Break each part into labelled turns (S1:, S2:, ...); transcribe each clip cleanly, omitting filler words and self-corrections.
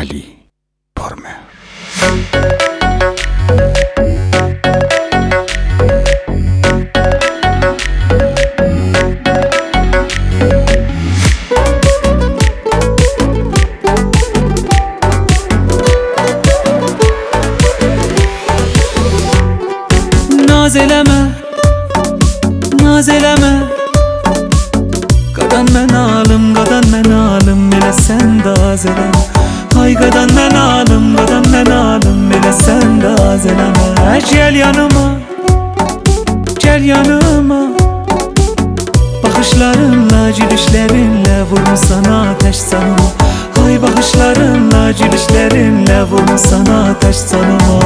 S1: Ali Tormer.
S2: Naz eleme, naz eleme. Qadan mən alım, qadan mən alım, elə sən də az eləmə. Ay qadan mən alım, qadan mən alım, elə sən də az eləmə. Gəl yanıma, gəl yanıma. Baxışlarınla, gülüşlərinlə vurmusan ateş canıma. Ay baxışlarınla, gülüşlərinlə vurmusan ateş canıma.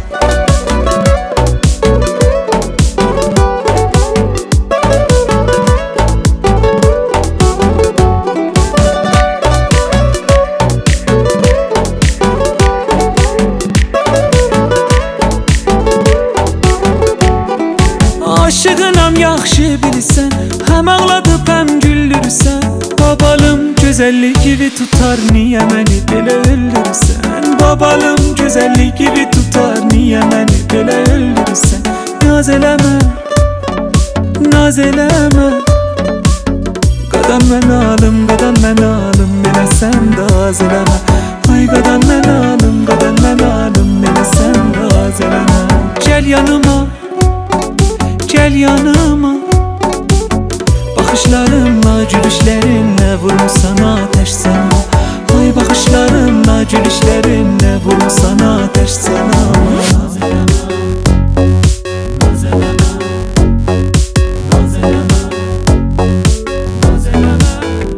S2: Aşığınam yaxşı bilirsən, həm ağladıb həm güldürürsən. Babalım gözəllik gibi tutar, niyə məni belə öldürürsən? Babalım gözəllik gibi tutar, niyə məni belə öldürürsən? Naz eləmə, naz eləmə. Qadan mən alım, qadan mən alım, elə sən də az eləmə. Ay qadan mən alım, qadan mən alım, elə sən də az eləmə. Gəl yanıma, gəl yanıma. Baxışlarınla, gülüşlərinlə vurmusan ateş sana. Ay baxışlarınla, gülüşlərinlə vurmusan ateş sana. Naz eləmə, naz eləmə, naz eləmə, naz eləmə.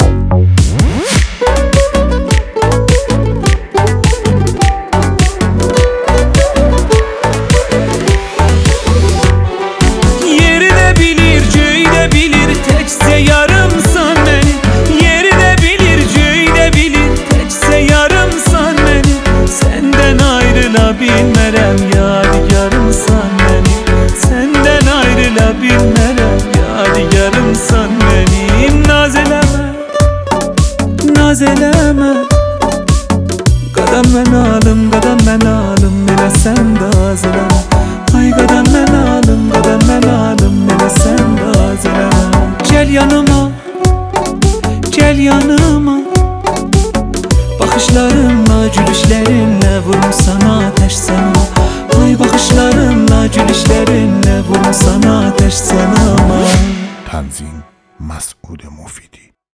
S2: Yeri de bilir, göğü de bilir, tekse yarımsan beni. Yeri de bilir, göğü de bilir, tekse yarımsan beni. Senden ayrılabilmərəm, yadigarımsan beni. Senden ayrılabilmərəm, yadigarımsan benim. Naz eləmə, naz eləmə. Qadan mən alım, qadan mən alım, elə sən də az eləmə. Ay qadan mən alım, qadan mən alım, elə sən də az eləmə. Gəl yanıma, gəl yanıma. Baxışlarınla, gülüşlərinlə vurmusan ateş sana. Ay baxışlarınla, gülüşlərinlə vurmusan ateş sana.
S1: Tanzim Mas'ud Mufidi.